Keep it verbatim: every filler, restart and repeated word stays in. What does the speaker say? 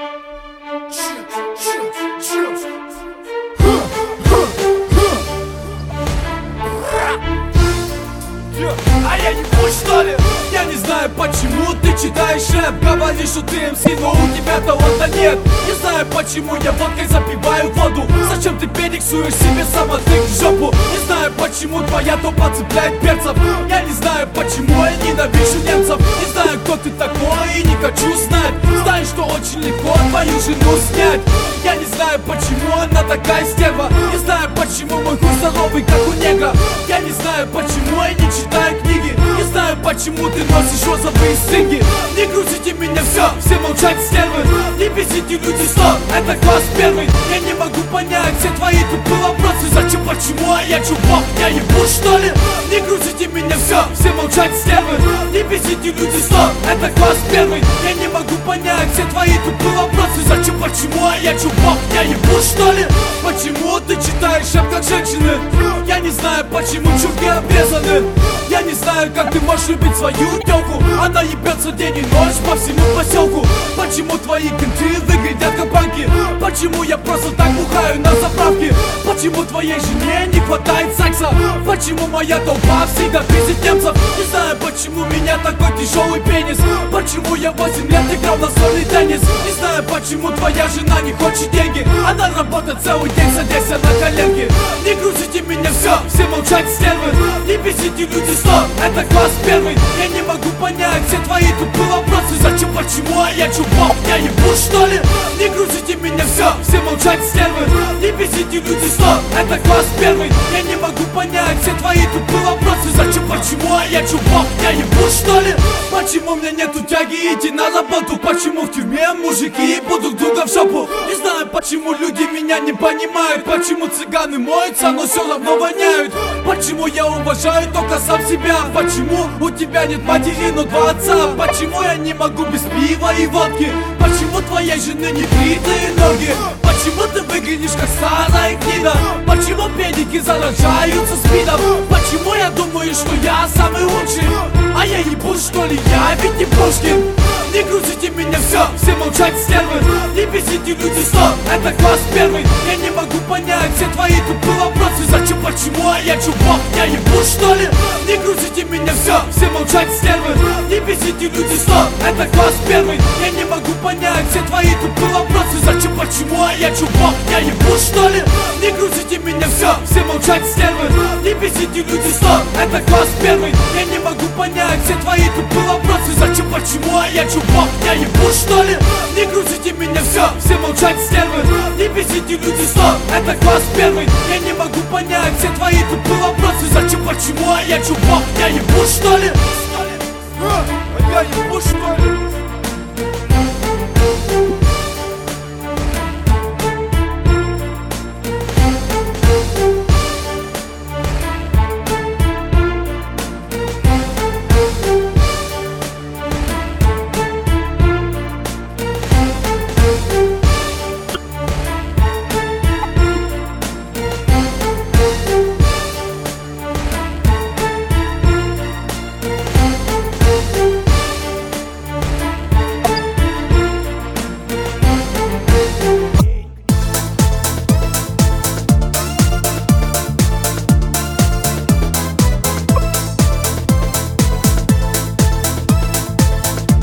А я не пусть, что ли? Я не знаю, почему ты читаешь рэп. Говоришь, что ты эм си, но у тебя таланта нет. Не знаю, почему я водкой запиваю воду. Зачем ты перексуешь себе самотык в жопу? Не знаю, почему твоя топа цепляет перцев. Я не знаю, почему я ненавижу немцев. Не знаю, кто ты такой и не хочу знать. Знаю, что очень легко твою жену снять. Я не знаю, почему она такая стерва. Не знаю, почему мой хуй здоровый, как у негра. Я не знаю, почему я не читаю книги. Не знаю, почему ты носишь розовые стинги. Не грузите меня, все, все молчать, стервы. Не бесите люди, стоп, это класс первый. Я не могу понять все твои тупые вопросы. Зачем, почему, а я чувак, я ебу, что ли? Не грузите меня, все, все молчать, стервы. Не бесите люди, стоп, это класс первый. Я не могу понять все твои тупые вопросы. Зачем, почему, а я чувак, я ебу, что ли? Почему ты читаешь рэп как женщины? Я не знаю, почему чурки обрезаны. Я не знаю, как ты можешь любить свою тёлку. Она ебется день и ночь по всему поселку. Почему твои кенты выглядят как банки? Почему я просто так бухаю на заправке? Почему твоей жене не хватает секса? Почему моя толпа всегда пиздит немцев? Не знаю, почему у меня такой тяжелый пенис. Почему я восемь лет играл на настольный теннис? Не знаю, почему твоя жена не хочет деньги. Она работает целый день, садясь на коленки. Не грузите меня, все, все молчать, стервы. Не бесите люди, стоп, это класс первый. Я не могу понять все твои тупые вопросы. Зачем, почему, а я чувак, я ебу, что ли? Не грузите меня, все, все молчать, стервы. Не бесите люди, стоп, это класс первый. Я не могу понять все твои тупые вопросы. Зачем, почему, а я чувак, я ебу, что ли? Почему у меня нету тяги идти на работу? Почему в тюрьме мужики будут друга в жопу? Не знаю, почему люди меня не понимают. Почему цыганы моются, но все равно воняют. Почему я уважаю только сам себя? Почему у тебя нет матери, но два отца? Почему я не могу без пива и водки? Почему твоей жены не бритые ноги? Почему ты выглядишь как старая гнида? Почему педики заражаются спидом? Почему я думаю, что я самый лучший? А я ебу, что ли, я ведь не Пушкин. Не грузите меня, все, все молчать, стервы. Не бесите люди, стоп, это класс первый. Я не могу понять все твои тупые вопросы. Зачем, почему, а я чувак, я ебу, что ли? Не грузите меня, все, все молчать, стервы. Не бесите люди, стоп, это класс первый. Я не могу понять все твои тупые вопросы. Зачем, почему, а я чувак, я ебу, что ли? Не грузите меня, все, все молчать, стервы. Не бесите люди, стоп, это класс первый. Я не могу понять все твои тупые вопросы. Зачем, почему, а я чувак, я ебу, что ли? Не грузите меня, все, все молчать, стервы. Не бесите люди, стоп, это класс первый. Я не могу понять все твои тупые вопросы. Зачем, почему, а я чувак, я ебу, что ли? А я ебу, что ли?